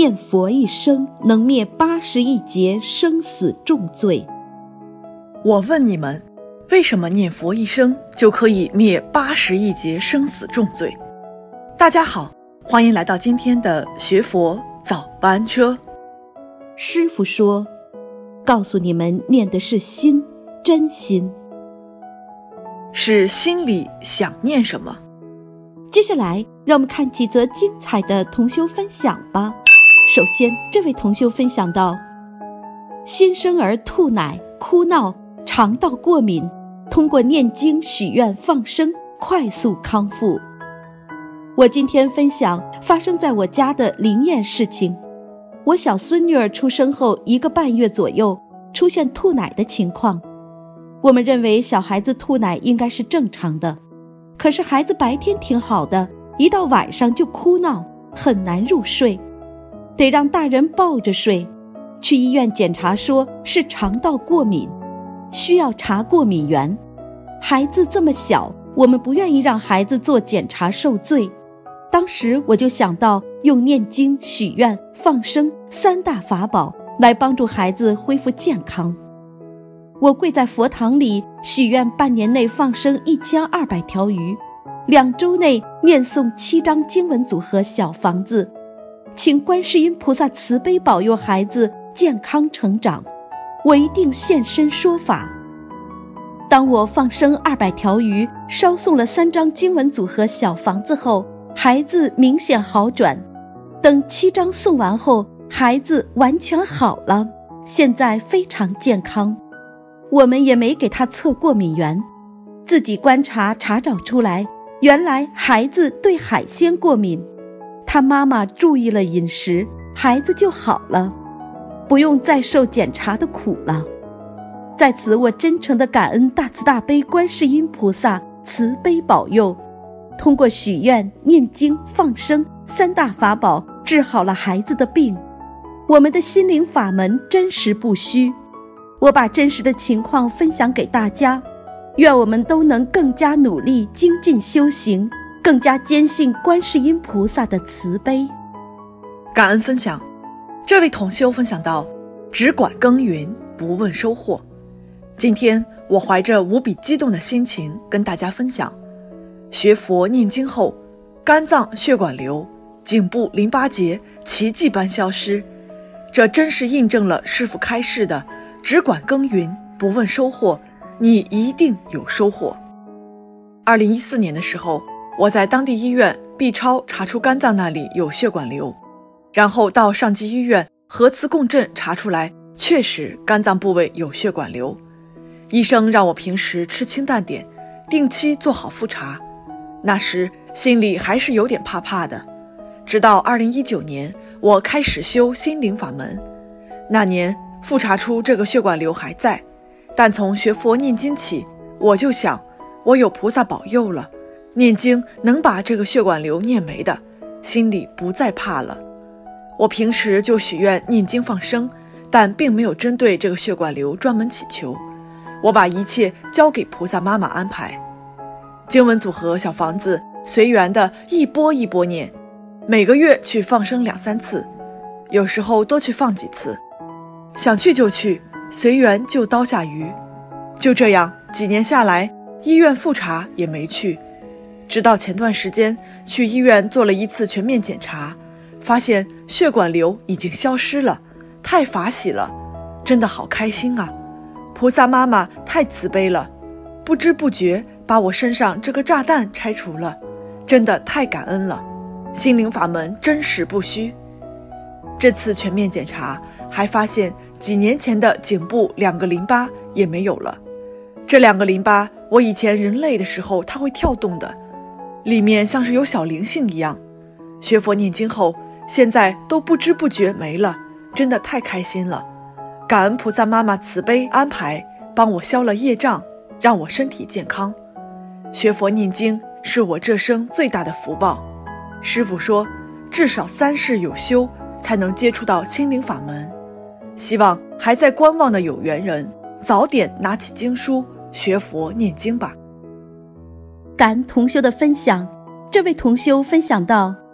念佛一生能灭81劫生死重罪。 我问你们，为什么念佛一生就可以灭81劫生死重罪？大家好，欢迎来到今天的学佛早班车。 师父说，告诉你们念的是心，真心， 是心里想念什么。 接下来让我们看几则精彩的同修分享吧。首先，这位同修分享到，新生儿吐奶、哭闹、肠道过敏，通过念经、许愿、放生快速康复。我今天分享发生在我家的灵验事情。我小孙女儿出生后1个半月左右，出现吐奶的情况。我们认为小孩子吐奶应该是正常的，可是孩子白天挺好的，一到晚上就哭闹，很难入睡，得让大人抱着睡。去医院检查说是肠道过敏，需要查过敏源。孩子这么小，我们不愿意让孩子做检查受罪。当时我就想到用念经、许愿、放生3大法宝来帮助孩子恢复健康。我跪在佛堂里许愿，半年内放生1200条鱼，2周内念诵7张经文组合小房子，请观世音菩萨慈悲保佑孩子健康成长，我一定现身说法。当我放生200条鱼，烧送了3张经文组合小房子后，孩子明显好转。等7张送完后，孩子完全好了，现在非常健康。我们也没给他测过敏源，自己观察查找出来，原来孩子对海鲜过敏。他妈妈注意了饮食，孩子就好了，不用再受检查的苦了。在此，我真诚地感恩大慈大悲观世音菩萨慈悲保佑，通过许愿、念经、放生3大法宝治好了孩子的病。我们的心灵法门真实不虚，我把真实的情况分享给大家，愿我们都能更加努力精进修行，更加坚信观世音菩萨的慈悲。 感恩分享。这位同修分享到，只管耕耘，不问收获。今天我怀着无比激动的心情跟大家分享，学佛念经后，肝脏血管瘤、颈部淋巴结奇迹般消失，这真是印证了师父开示的只管耕耘，不问收获，你一定有收获。2014年的时候，我在当地医院 B 超查出肝脏那里有血管瘤，然后到上级医院核磁共振查出来，确实肝脏部位有血管瘤。医生让我平时吃清淡点，定期做好复查。那时心里还是有点怕怕的，直到2019年我开始修心灵法门。那年复查出这个血管瘤还在，但从学佛念经起，我就想，我有菩萨保佑了，念经能把这个血管瘤念没的，心里不再怕了。我平时就许愿念经放生，但并没有针对这个血管瘤专门祈求，我把一切交给菩萨妈妈安排。经文组合小房子随缘的一波一波念，每个月去放生2-3次，有时候多去放几次，想去就去，随缘就刀下鱼。就这样几年下来，医院复查也没去，直到前段时间去医院做了1次全面检查，发现血管瘤已经消失了，太法喜了，真的好开心啊！菩萨妈妈太慈悲了，不知不觉把我身上这个炸弹拆除了，真的太感恩了。心灵法门真实不虚。这次全面检查还发现几年前的颈部2个淋巴也没有了。这2个淋巴，我以前人累的时候它会跳动的，里面像是有小灵性一样。学佛念经后，现在都不知不觉没了，真的太开心了。感恩菩萨妈妈慈悲安排，帮我消了业障，让我身体健康。学佛念经是我这生最大的福报。师父说，至少3世有修，才能接触到心灵法门。希望还在观望的有缘人，早点拿起经书，学佛念经吧。 感恩同修的分享。这位同修分享到，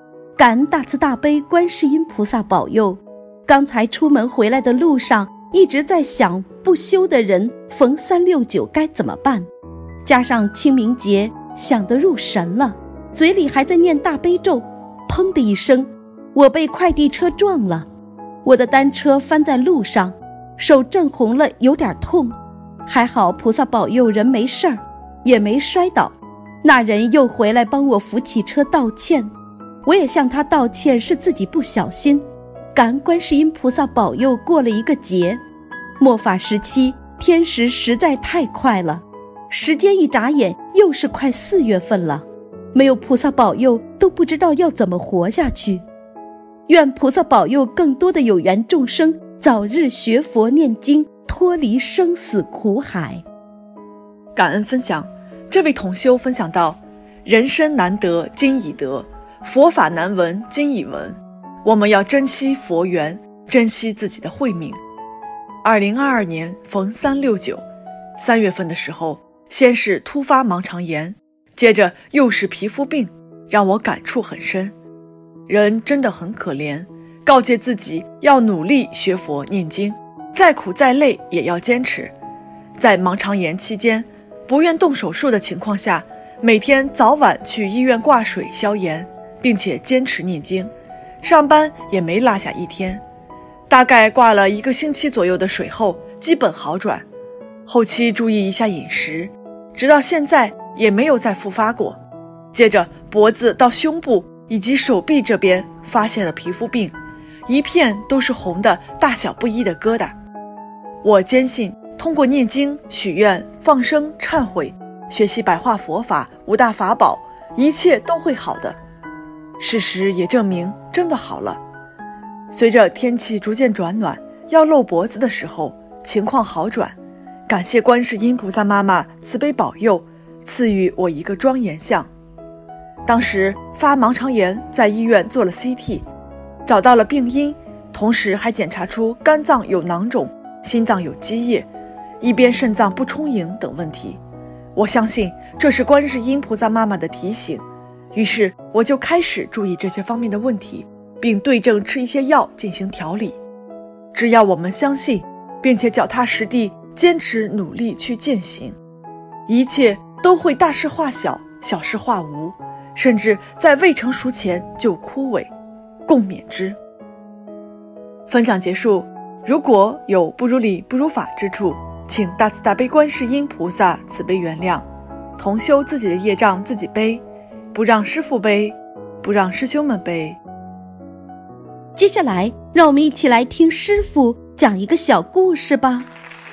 感恩大慈大悲观世音菩萨保佑。刚才出门回来的路上，一直在想不修的人逢369该怎么办，加上清明节想得入神了，嘴里还在念大悲咒，砰的一声，我被快递车撞了。我的单车翻在路上，手震红了，有点痛，还好菩萨保佑人没事儿，也没摔倒。那人又回来帮我扶起车道歉，我也向他道歉是自己不小心，感恩观世音菩萨保佑过了一个节。末法时期天时实在太快了，时间一眨眼又是快4月份了，没有菩萨保佑都不知道要怎么活下去。愿菩萨保佑更多的有缘众生早日学佛念经，脱离生死苦海。 感恩分享，这位同修分享到：人生难得今已得，佛法难闻今已闻，我们要珍惜佛缘，珍惜自己的慧命。2022年逢369 3月份的时候，先是突发盲肠炎，接着又是皮肤病，让我感触很深。人真的很可怜，告诫自己要努力学佛念经，再苦再累也要坚持。在盲肠炎期间，不愿动手术的情况下，每天早晚去医院挂水消炎，并且坚持念经，上班也没落下一天。大概挂了1个星期左右的水后，基本好转。后期注意一下饮食，直到现在也没有再复发过。接着脖子到胸部以及手臂这边发现了皮肤病，一片都是红的大小不一的疙瘩。我坚信通过念经、许愿、放生、忏悔，学习白话佛法5大法宝，一切都会好的。事实也证明真的好了。随着天气逐渐转暖，要露脖子的时候，情况好转。感谢观世音菩萨妈妈慈悲保佑，赐予我一个庄严相。当时发盲肠炎，在医院做了 CT， 找到了病因，同时还检查出肝脏有囊肿，心脏有积液，一边肾脏不充盈等问题。我相信这是观世音菩萨妈妈的提醒，于是我就开始注意这些方面的问题，并对症吃一些药进行调理。只要我们相信，并且脚踏实地坚持努力去践行，一切都会大事化小，小事化无，甚至在未成熟前就枯萎，共勉之。分享结束，如果有不如理不如法之处，请大慈大悲观世音菩萨慈悲原谅。同修自己的业障自己背，不让师父背，不让师兄们背。 接下来让我们一起来听师父讲一个小故事吧。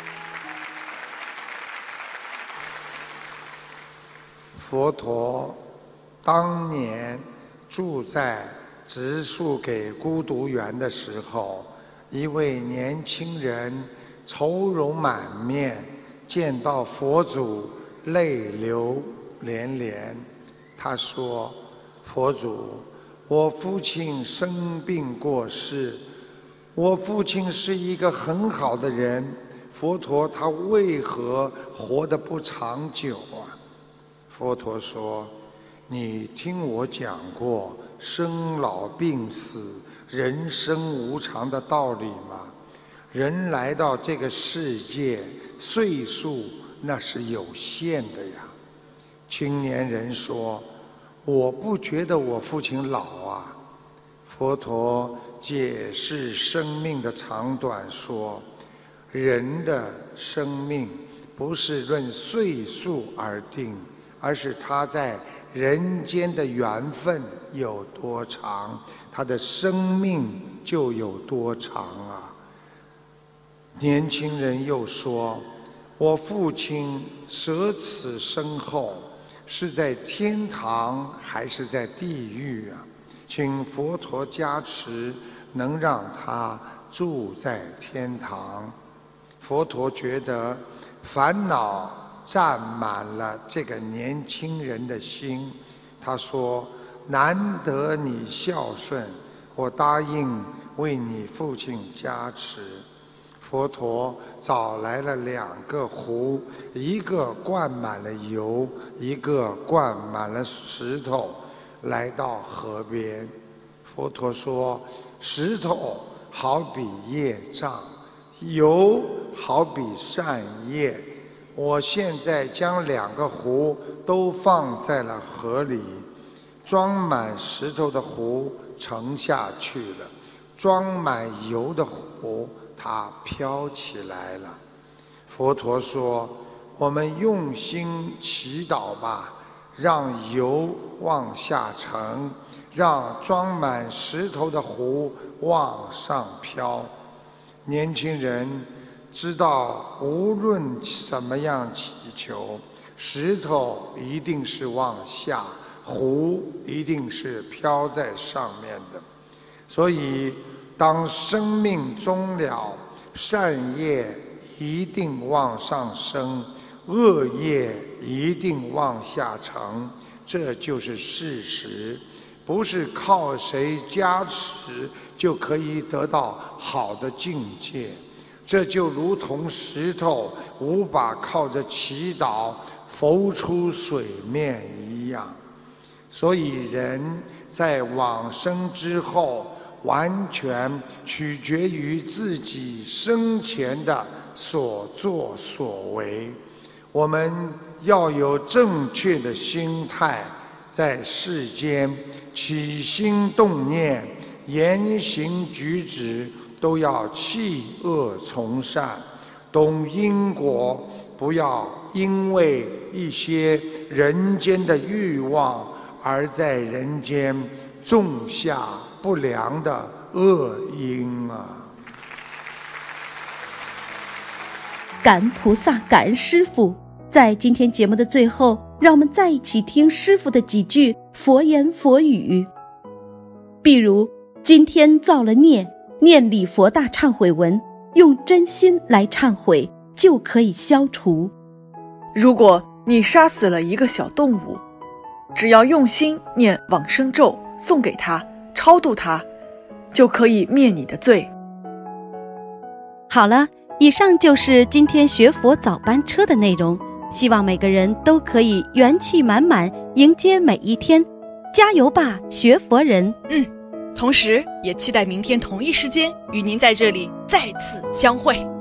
佛陀当年住在植树给孤独园的时候，一位年轻人愁容满面，见到佛祖泪流连连。他说：佛祖，我父亲生病过世，我父亲是一个很好的人，佛陀他为何活得不长久啊？佛陀说：你听我讲过生老病死、人生无常的道理吗？人来到这个世界，岁数那是有限的呀。青年人说：我不觉得我父亲老啊。佛陀解释生命的长短说：人的生命不是论岁数而定，而是他在人间的缘分有多长，他的生命就有多长啊。年轻人又说：我父亲舍此身后，是在天堂还是在地狱啊？请佛陀加持，能让他住在天堂。佛陀觉得烦恼占满了这个年轻人的心，他说：难得你孝顺，我答应为你父亲加持。佛陀找来了2个壶，一个灌满了油，一个灌满了石头，来到河边。 佛陀说，石头好比业障，油好比善业。我现在将2个壶都放在了河里，装满石头的壶沉下去了，装满油的壶它飘起来了。佛陀说，我们用心祈祷吧，让油往下沉，让装满石头的壶往上飘。年轻人知道，无论怎么样祈求，石头一定是往下，壶一定是飘在上面的。所以当生命终了，善业一定往上升，恶业一定往下沉，这就是事实。不是靠谁加持就可以得到好的境界，这就如同石头无法靠着祈祷浮出水面一样。所以人在往生之后，完全取决于自己生前的所作所为。我们要有正确的心态，在世间起心动念、言行举止都要弃恶从善，懂因果，不要因为一些人间的欲望而在人间种下不良的恶因啊！ 感恩菩萨，感恩师父。在今天节目的最后，让我们再一起听师父的几句佛言佛语。比如今天造了孽，念礼佛大忏悔文，用真心来忏悔，就可以消除。 如果你杀死了一个小动物，只要用心念往生咒，送给他，超度他，就可以灭你的罪。 好了，以上就是今天学佛早班车的内容，希望每个人都可以元气满满迎接每一天，加油吧，学佛人！ 同时也期待明天同一时间与您在这里再次相会。